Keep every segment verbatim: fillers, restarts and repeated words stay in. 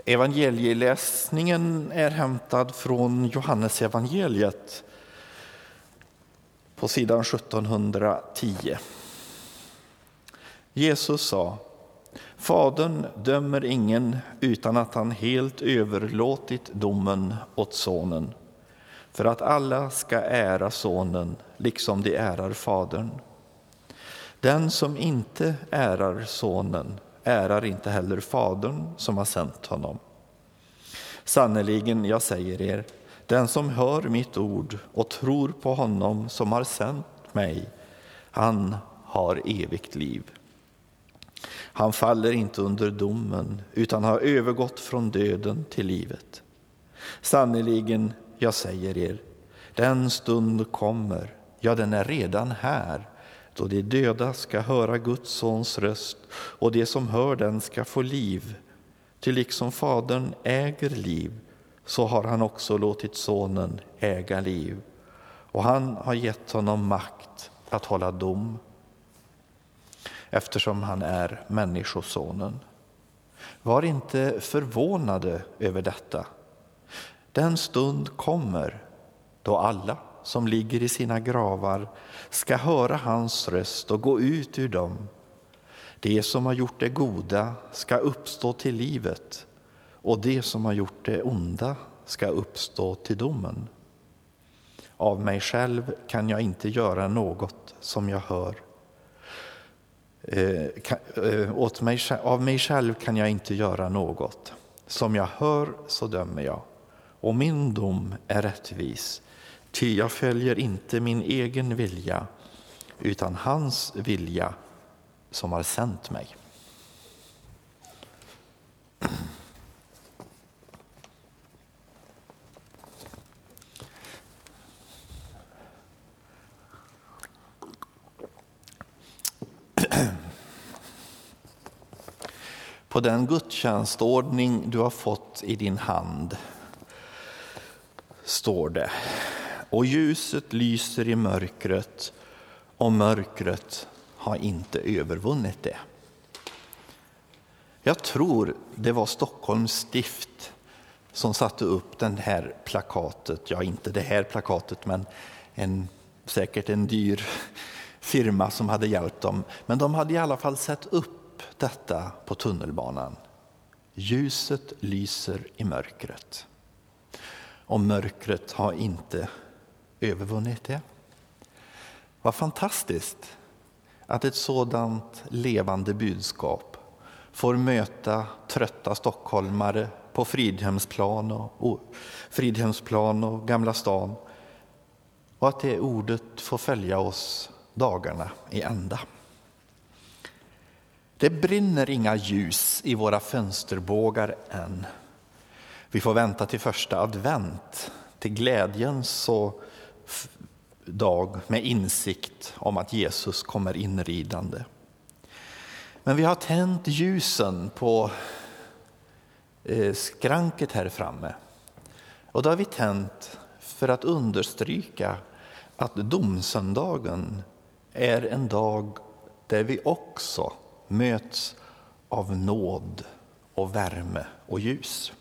Evangelieläsningen är hämtad från Johannes evangeliet på sidan sjuttonhundratio. Jesus sa: Fadern dömer ingen utan att han helt överlåtit domen åt sonen, för att alla ska ära sonen liksom de ärar fadern. Den som inte ärar sonen ärar inte heller fadern som har sänt honom. Sannerligen, jag säger er, den som hör mitt ord och tror på honom som har sänt mig, han har evigt liv. Han faller inte under domen utan har övergått från döden till livet. Sannerligen, jag säger er, den stund kommer, ja den är redan här, då de döda ska höra Guds sons röst och de som hör den ska få liv. Till liksom fadern äger liv, så har han också låtit sonen äga liv. Och han har gett honom makt att hålla dom, eftersom han är människosonen. Var inte förvånade över detta. Den stund kommer då alla som ligger i sina gravar ska höra hans röst och gå ut ur dem. Det som har gjort det goda ska uppstå till livet, och det som har gjort det onda ska uppstå till domen. Av mig själv kan jag inte göra något som jag hör. Eh, kan, eh, åt mig, av mig själv kan jag inte göra något. Som jag hör så dömer jag, och min dom är rättvis. Ty jag följer inte min egen vilja, utan hans vilja som har sänt mig. På den gudstjänstordning du har fått i din hand står det: och ljuset lyser i mörkret, och mörkret har inte övervunnit det. Jag tror det var Stockholms stift som satte upp den här plakatet. Ja, inte det här plakatet, men en, säkert en dyr firma som hade hjälpt dem. Men de hade i alla fall sett upp detta på tunnelbanan. Ljuset lyser i mörkret, och mörkret har inte övervunnit det. Vad fantastiskt att ett sådant levande budskap får möta trötta stockholmare på Fridhemsplan och, Fridhemsplan och Gamla stan, och att det ordet får följa oss dagarna i ända. Det brinner inga ljus i våra fönsterbågar än. Vi får vänta till första advent, till glädjens och dag med insikt om att Jesus kommer inridande. Men vi har tänt ljusen på skranket här framme. Och då har vi tänt för att understryka att domsöndagen är en dag där vi också möts av nåd och värme och ljus.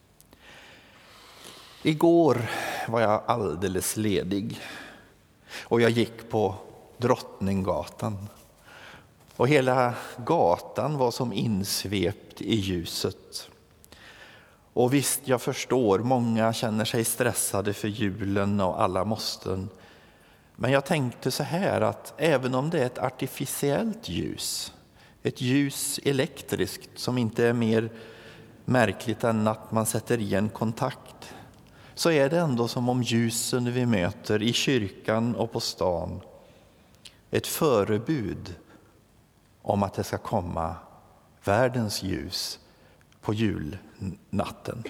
Igår var jag alldeles ledig och jag gick på Drottninggatan. Och hela gatan var som insvept i ljuset. Och visst, jag förstår, många känner sig stressade för julen och alla måsten. Men jag tänkte så här, att även om det är ett artificiellt ljus, ett ljus elektriskt som inte är mer märkligt än att man sätter i en kontakt, så är det ändå som om ljusen vi möter i kyrkan och på stan ett förebud om att det ska komma världens ljus på julnatten.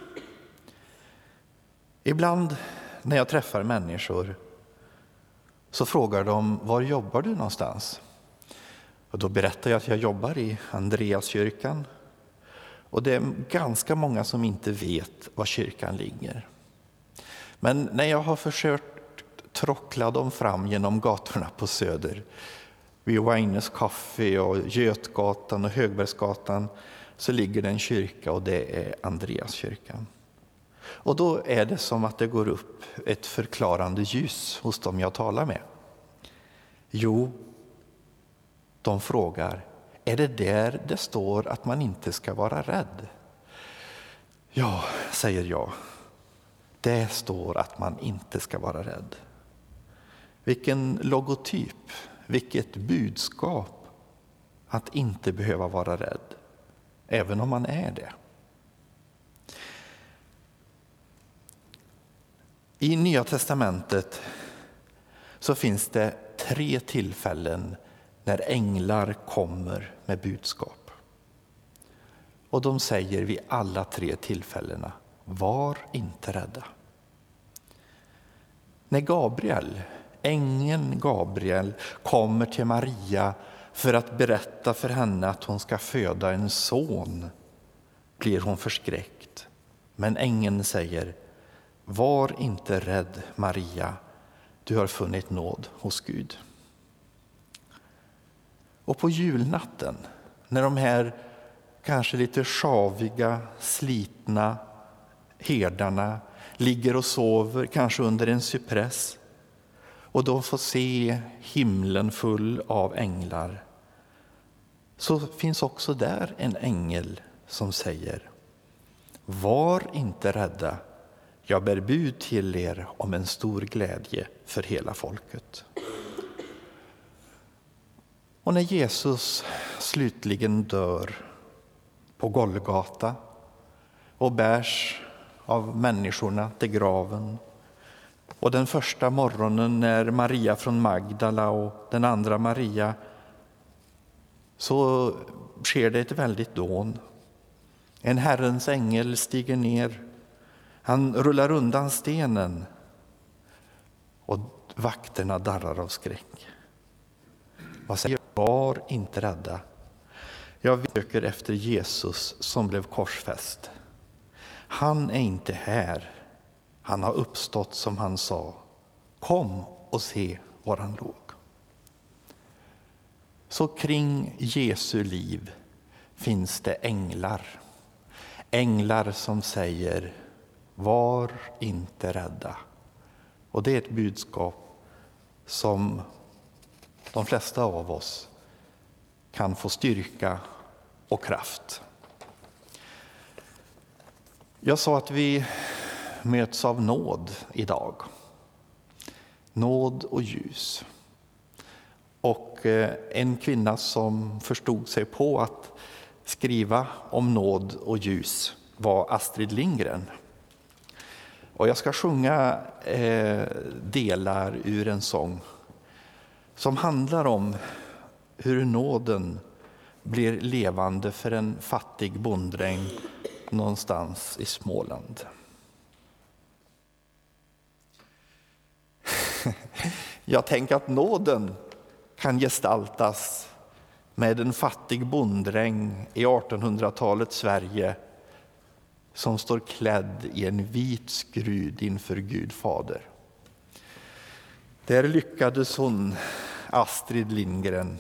Ibland när jag träffar människor så frågar de: var jobbar du någonstans? Och då berättar jag att jag jobbar i Andreaskyrkan. Och det är ganska många som inte vet var kyrkan ligger. Men när jag har försökt trockla dem fram genom gatorna på Söder, vid Wines Café och Götgatan och Högbergsgatan, så ligger det en kyrka, och det är Andreaskyrkan. Och då är det som att det går upp ett förklarande ljus hos dem jag talar med. Jo, de frågar, är det där det står att man inte ska vara rädd? Ja, säger jag. Det står att man inte ska vara rädd. Vilken logotyp, vilket budskap att inte behöva vara rädd, även om man är det. I Nya testamentet så finns det tre tillfällen när änglar kommer med budskap. Och de säger vid alla tre tillfällena, var inte rädda. När Gabriel, ängeln Gabriel, kommer till Maria för att berätta för henne att hon ska föda en son, blir hon förskräckt. Men ängeln säger, var inte rädd Maria, du har funnit nåd hos Gud. Och på julnatten, när de här kanske lite sjaviga, slitna herdarna ligger och sover, kanske under en cypress, och de får se himlen full av änglar, så finns också där en ängel som säger, var inte rädda, jag bär bud till er om en stor glädje för hela folket. Och när Jesus slutligen dör på Golgata och bärs av människorna till graven, och den första morgonen när Maria från Magdala och den andra Maria, så sker det ett väldigt dån. En Herrens ängel stiger ner, han rullar undan stenen, och vakterna darrar av skräck. Vad säger? Var inte rädda. Jag söker efter Jesus som blev korsfäst. Han är inte här. Han har uppstått som han sa. Kom och se var han låg. Så kring Jesu liv finns det änglar. Änglar som säger, var inte rädda. Och det är ett budskap som de flesta av oss kan få styrka och kraft. Jag sa att vi möts av nåd idag. Nåd och ljus. Och en kvinna som förstod sig på att skriva om nåd och ljus var Astrid Lindgren. Och jag ska sjunga eh, delar ur en sång som handlar om hur nåden blir levande för en fattig bonddräng någonstans i Småland. Jag tänker att nåden kan gestaltas med en fattig bonddräng i artonhundratalets Sverige som står klädd i en vit skrud inför Gud fader. Där lyckades hon, Astrid Lindgren.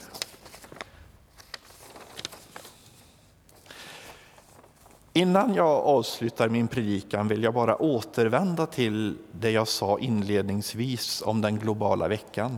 Innan jag avslutar min predikan vill jag bara återvända till det jag sa inledningsvis om den globala veckan.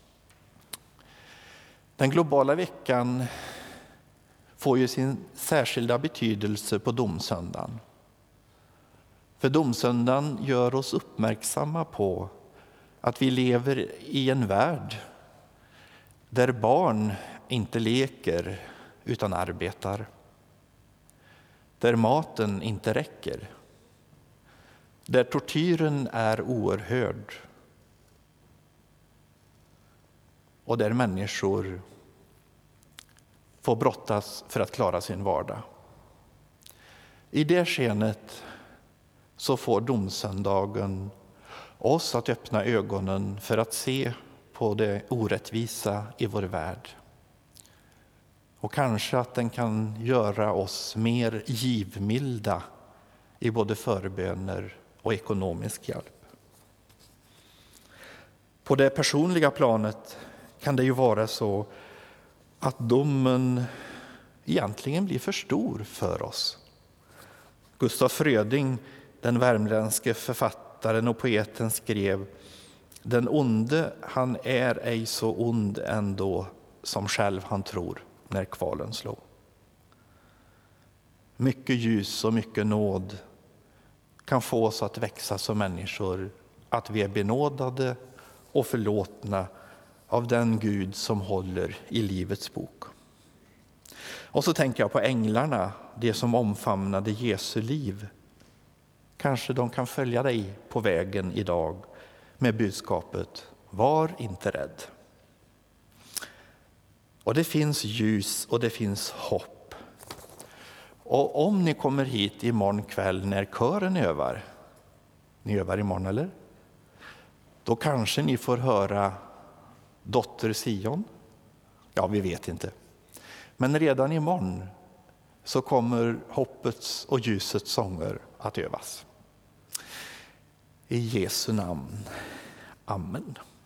Den globala veckan får ju sin särskilda betydelse på domsöndagen. För domsöndagen gör oss uppmärksamma på att vi lever i en värld där barn inte leker utan arbetar. Där maten inte räcker. Där tortyren är oerhörd. Och där människor får brottas för att klara sin vardag. I det skenet så får domsöndagen oss att öppna ögonen för att se på det orättvisa i vår värld. Och kanske att den kan göra oss mer givmilda i både förböner och ekonomisk hjälp. På det personliga planet kan det ju vara så att domen egentligen blir för stor för oss. Gustaf Fröding, den värmländske författaren och poeten, skrev: den onde, han är ej så ond ändå som själv han tror när kvalen slår. Mycket ljus och mycket nåd kan få oss att växa som människor, att vi är benådade och förlåtna av den Gud som håller i livets bok. Och så tänker jag på änglarna, det som omfamnade Jesu liv. Kanske de kan följa dig på vägen idag med budskapet: var inte rädd. Och det finns ljus och det finns hopp. Och om ni kommer hit imorgon kväll när kören övar, ni övar imorgon eller? Då kanske ni får höra Dotter Sion. Ja, vi vet inte. Men redan imorgon så kommer hoppets och ljusets sånger att övas. I Jesu namn. Amen.